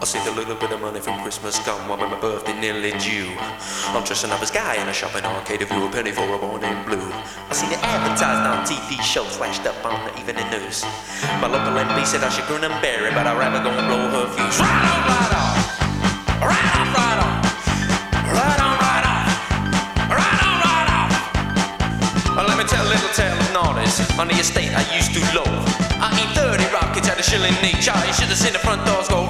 I saved a little bit of money from Christmas come while my birthday nearly due. I'm dressing up as Guy in a shopping arcade if you a penny for a boy named Blue. I seen it advertised on TV shows, flashed up on the evening news. My local MP said I should grin and bear it, but I'd rather go and blow her fuse. Right on, right off. Right on, right off. Right on, right off. Right on, right off. Well, let me tell a little tale of naughties on the estate I used to loaf. I eat 30 rockets at a shilling each. You should have seen the front doors go